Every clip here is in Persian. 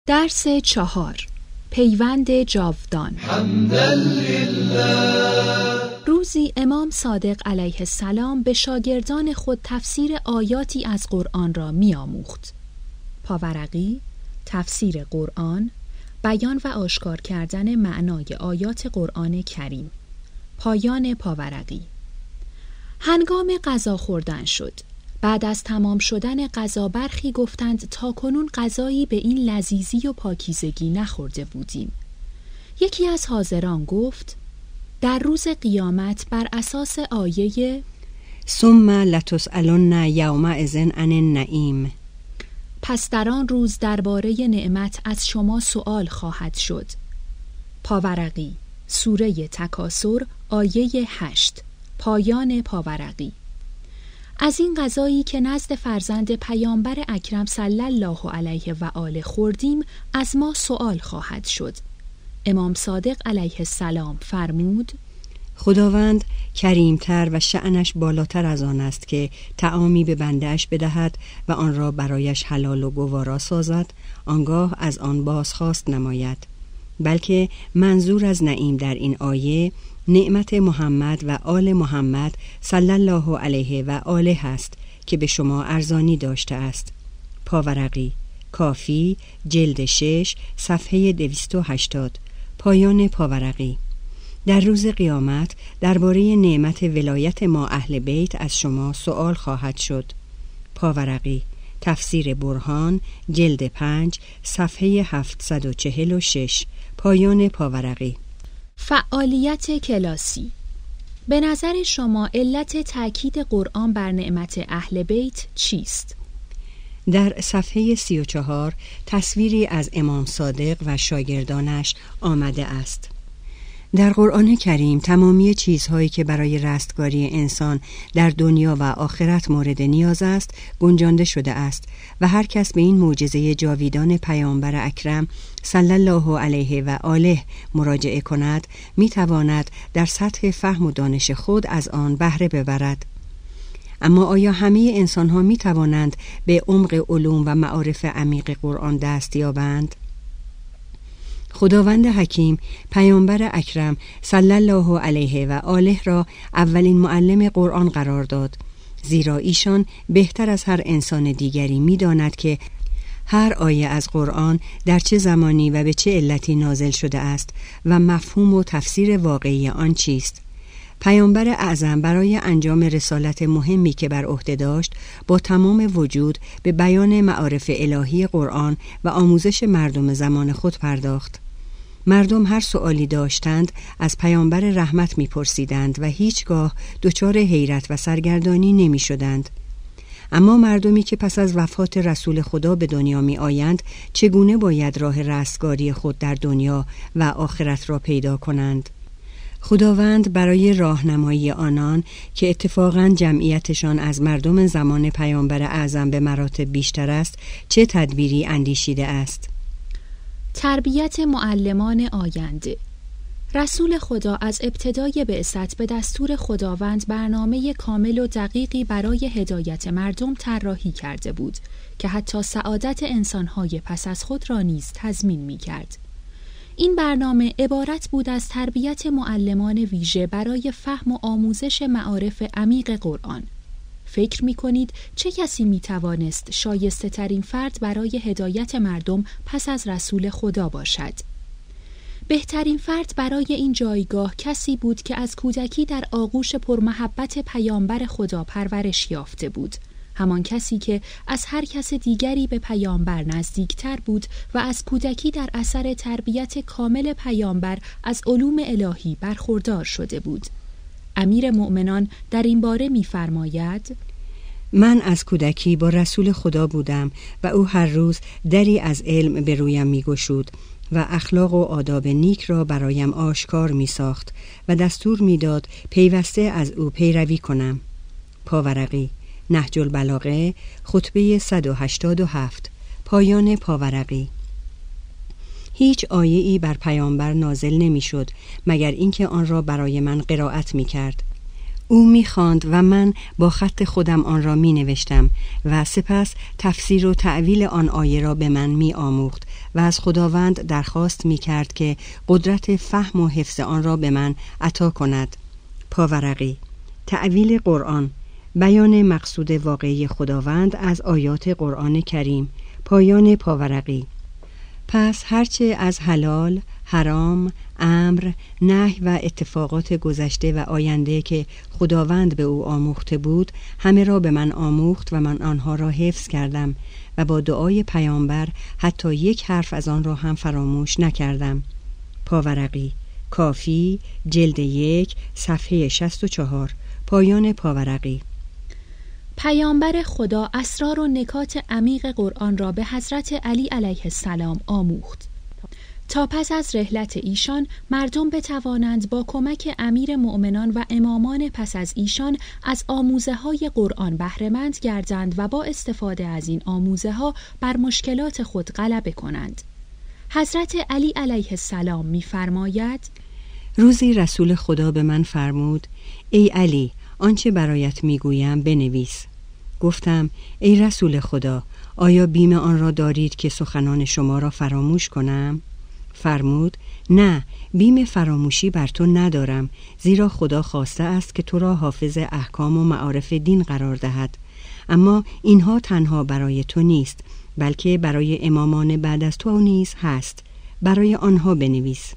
درس 4. پیوند جاودان. روزی امام صادق علیه السلام به شاگردان خود تفسیر آیاتی از قرآن را می‌آموخت. پاورقی، تفسیر قرآن، بیان و آشکار کردن معنای آیات قرآن کریم. پایان پاورقی. هنگام غذا خوردن شد. بعد از تمام شدن غذا برخی گفتند تاکنون غذایی به این لذیذی و پاکیزگی نخورده بودیم. یکی از حاضران گفت در روز قیامت بر اساس آیه ثم لتسألن یومئذ عن النعیم، پس در آن روز درباره نعمت از شما سؤال خواهد شد. پاورقی، سوره تکاثر، آیه 8. پایان پاورقی. از این غذایی که نزد فرزند پیامبر اکرم صلی الله علیه و آله خوردیم از ما سؤال خواهد شد. امام صادق علیه السلام فرمود خداوند کریمتر و شأنش بالاتر از آن است که طعامی به بنده‌اش بدهد و آن را برایش حلال و گوارا سازد، آنگاه از آن بازخواست نماید. بلکه منظور از نعیم در این آیه نعمت محمد و آل محمد صلی الله علیه و آله است که به شما ارزانی داشته است. پاورقی، کافی، جلد 6، صفحه 280. پایان پاورقی. در روز قیامت درباره نعمت ولایت ما اهل بیت از شما سؤال خواهد شد. پاورقی، تفسیر برهان، جلد 5، صفحه 746. پایان پاورقی. فعالیت کلاسی. به نظر شما علت تأکید قرآن بر نعمت اهل بیت چیست؟ در صفحه 34 تصویری از امام صادق و شاگردانش آمده است. در قرآن کریم تمامی چیزهایی که برای رستگاری انسان در دنیا و آخرت مورد نیاز است گنجانده شده است و هر کس به این معجزه جاویدان پیامبر اکرم صلی الله علیه و آله مراجعه کند میتواند در سطح فهم و دانش خود از آن بهره ببرد. اما آیا همه انسان‌ها میتوانند به عمق علوم و معارف عمیق قرآن دست یابند؟ خداوند حکیم پیامبر اکرم صلی الله علیه و آله را اولین معلم قرآن قرار داد، زیرا ایشان بهتر از هر انسان دیگری می‌داند که هر آیه از قرآن در چه زمانی و به چه علتی نازل شده است و مفهوم و تفسیر واقعی آن چیست. پیامبر اعظم برای انجام رسالت مهمی که بر عهده داشت با تمام وجود به بیان معارف الهی قرآن و آموزش مردم زمان خود پرداخت. مردم هر سؤالی داشتند از پیامبر رحمت می‌پرسیدند و هیچگاه دچار حیرت و سرگردانی نمی‌شدند. اما مردمی که پس از وفات رسول خدا به دنیا می‌آیند چگونه باید راه رستگاری خود در دنیا و آخرت را پیدا کنند؟ خداوند برای راهنمایی آنان که اتفاقاً جمعیتشان از مردم زمان پیامبر اعظم به مراتب بیشتر است چه تدبیری اندیشیده است؟ تربیت معلمان آینده. رسول خدا از ابتدای بعثت به دستور خداوند برنامه کامل و دقیقی برای هدایت مردم طراحی کرده بود که حتی سعادت انسان‌های پس از خود را نیز تضمین می‌کرد. این برنامه عبارت بود از تربیت معلمان ویژه برای فهم و آموزش معارف عمیق قرآن. فکر می‌کنید چه کسی می‌توانست شایسته ترین فرد برای هدایت مردم پس از رسول خدا باشد؟ بهترین فرد برای این جایگاه کسی بود که از کودکی در آغوش پرمحبت پیامبر خدا پرورش یافته بود، همان کسی که از هر کس دیگری به پیامبر نزدیکتر بود و از کودکی در اثر تربیت کامل پیامبر از علوم الهی برخوردار شده بود. امیر مؤمنان در این باره می‌فرماید: من از کودکی با رسول خدا بودم و او هر روز دری از علم به رویم می‌گشود و اخلاق و آداب نیک را برایم آشکار می‌ساخت و دستور می‌داد پیوسته از او پیروی کنم. پاورقی، نهج البلاغه، خطبه 187. پایان پاورقی. هیچ آیه‌ای بر پیامبر نازل نمی‌شد مگر اینکه آن را برای من قرائت می‌کرد. او می‌خواند و من با خط خودم آن را می‌نوشتم و سپس تفسیر و تأویل آن آیه را به من می‌آموخت و از خداوند درخواست می کرد که قدرت فهم و حفظ آن را به من عطا کند. پاورقی: تأویل قرآن، بیان مقصود واقعی خداوند از آیات قرآن کریم. پایان پاورقی. پس هرچه از حلال، حرام، امر، نهی و اتفاقات گذشته و آینده که خداوند به او آموخته بود همه را به من آموخت و من آنها را حفظ کردم و با دعای پیامبر حتی یک حرف از آن را هم فراموش نکردم. پاورقی. کافی، جلد 1، صفحه 64. پایان پاورقی. پیامبر خدا اسرار و نکات عمیق قرآن را به حضرت علی علیه السلام آموخت تا پس از رحلت ایشان مردم بتوانند با کمک امیر مؤمنان و امامان پس از ایشان از آموزه‌های قرآن بهره‌مند گردند و با استفاده از این آموزه‌ها بر مشکلات خود غلبه کنند. حضرت علی علیه السلام می‌فرماید: روزی رسول خدا به من فرمود: ای علی، آنچه برایت میگویم بنویس. گفتم: ای رسول خدا، آیا بیم آن را دارید که سخنان شما را فراموش کنم؟ فرمود: نه، بیم فراموشی بر تو ندارم، زیرا خدا خواسته است که تو را حافظ احکام و معارف دین قرار دهد. اما اینها تنها برای تو نیست، بلکه برای امامان بعد از تو نیز هست. برای آنها بنویس.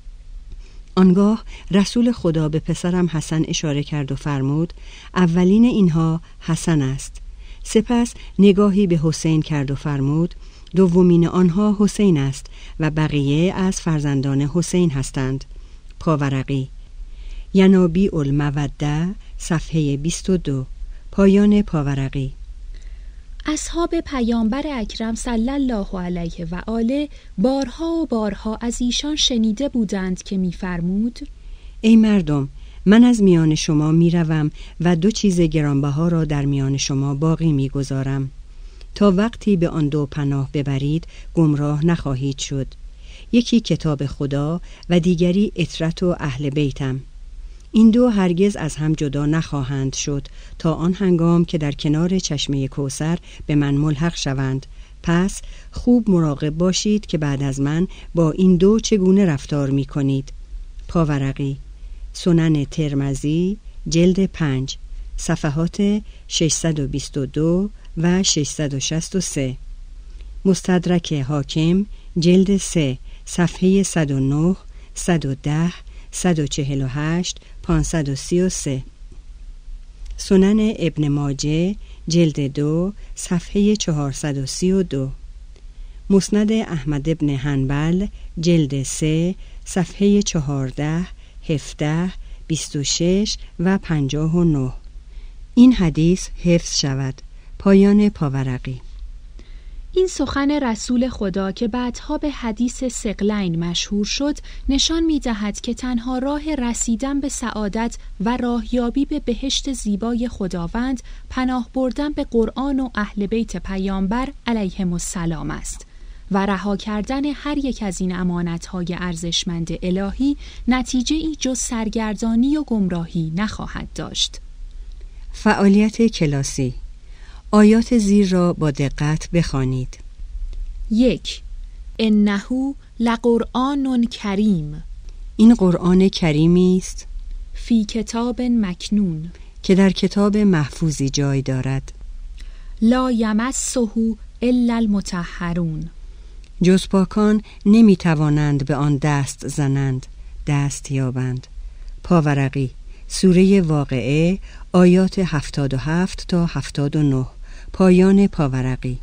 آنگاه رسول خدا به پسرم حسن اشاره کرد و فرمود: اولین اینها حسن است. سپس نگاهی به حسین کرد و فرمود: دومین آنها حسین است و بقیه از فرزندان حسین هستند. پاورقی. ینابیع الموده، صفحه 22. پایان پاورقی. اصحاب پیامبر اکرم صلی الله علیه و آله بارها و بارها از ایشان شنیده بودند که می‌فرمود: ای مردم، من از میان شما میروم و دو چیز گرانبها را در میان شما باقی میگذارم. تا وقتی به آن دو پناه ببرید گمراه نخواهید شد. یکی کتاب خدا و دیگری اطرت و اهل بیتم. این دو هرگز از هم جدا نخواهند شد تا آن هنگام که در کنار چشمه کوثر به من ملحق شوند. پس خوب مراقب باشید که بعد از من با این دو چگونه رفتار می کنید. پاورقی. سنن ترمذی، جلد 5، صفحات 622 و 663. مستدرک حاکم، جلد 3، صفحه 109، 110، 148، 533. سنن ابن ماجه، جلد 2، صفحه 432. مسند احمد ابن حنبل، جلد 3، صفحه 14، 17، 26 و 59. این حدیث حفظ شود. پایان پاورقی. این سخن رسول خدا که بعدها به حدیث ثقلین مشهور شد نشان می‌دهد که تنها راه رسیدن به سعادت و راهیابی به بهشت زیبای خداوند پناه بردن به قرآن و اهل بیت پیامبر علیهم السلام است و رها کردن هر یک از این امانت‌های ارزشمند الهی نتیجه‌ای جز سرگردانی و گمراهی نخواهد داشت. فعالیت کلاسی. آیات زیر را با دقت بخوانید. 1. انه لقرآن کریم. این قرآن کریمی است فی کتاب مکنون، که در کتاب محفوظی جای دارد. لا یمسه الا المطهرون. جز پاکان نمی توانند به آن دست زنند، دست یابند. پاورقی. سوره واقعه، آیات 77 تا 79. پایان پاورقی.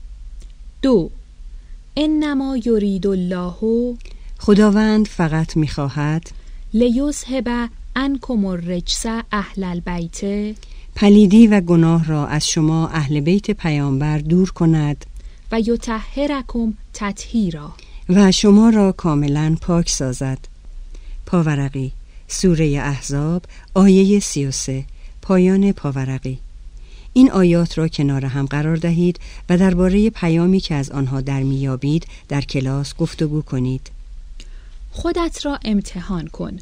2. انما یرید الله، خداوند فقط می‌خواهد لیذهب عنکم الرجس اهل البیت، پلیدی و گناه را از شما اهل بیت پیامبر دور کند و یطهرکم تطهیرا، و شما را کاملا پاک سازد. پاورقی. سوره احزاب، آیه 33. پایان پاورقی. این آیات را کنار هم قرار دهید و درباره پیامی که از آنها در میابید در کلاس گفتگو کنید. خودت را امتحان کن.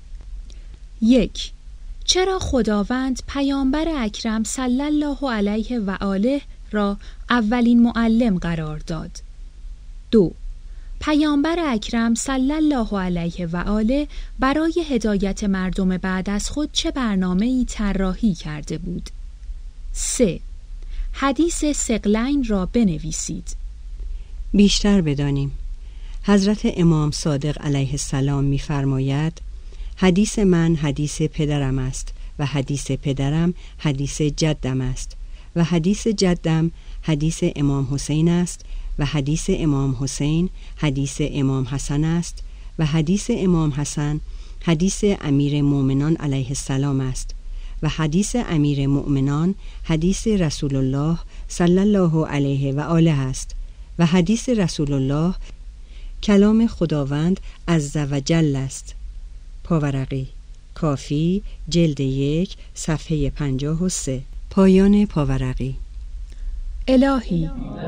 1. چرا خداوند پیامبر اکرم صلی الله علیه و آله را اولین معلم قرار داد؟ 2. پیامبر اکرم صلی الله علیه و آله برای هدایت مردم بعد از خود چه برنامه‌ای طراحی کرده بود؟ 3. حدیث ثقلین را بنویسید. بیشتر بدانیم. حضرت امام صادق علیه السلام می‌فرماید: حدیث من حدیث پدرم است و حدیث پدرم حدیث جدم است و حدیث جدم حدیث امام حسین است و حدیث امام حسین حدیث امام حسن است و حدیث امام حسن حدیث امیر مؤمنان علیه السلام است و حدیث امیر مؤمنان حدیث رسول الله صلی الله علیه و آله است و حدیث رسول الله کلام خداوند عز و جل است. پاورقی، کافی، جلد 1، صفحه 53. پایان پاورقی. الهی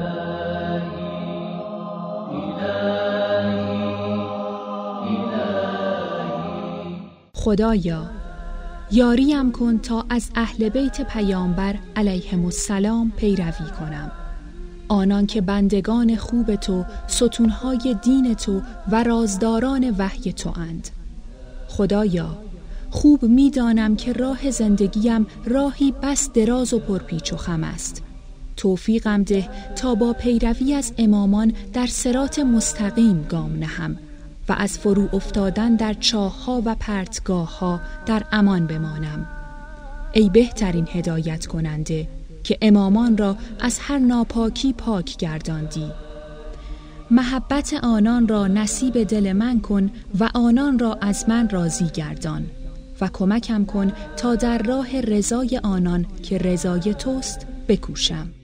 خدایا، یاریم کن تا از اهل بیت پیامبر علیهم السلام پیروی کنم، آنان که بندگان خوب تو، ستونهای دین تو و رازداران وحی تو اند. خدایا، خوب می‌دانم که راه زندگیم راهی بس دراز و پرپیچ و خم است. توفیقم ده تا با پیروی از امامان در صراط مستقیم گام نهم و از فرو افتادن در چاه‌ها و پرتگاه‌ها در امان بمانم. ای بهترین هدایت کننده که امامان را از هر ناپاکی پاک گرداندی، محبت آنان را نصیب دل من کن و آنان را از من راضی گردان و کمکم کن تا در راه رضای آنان که رضای توست بکوشم.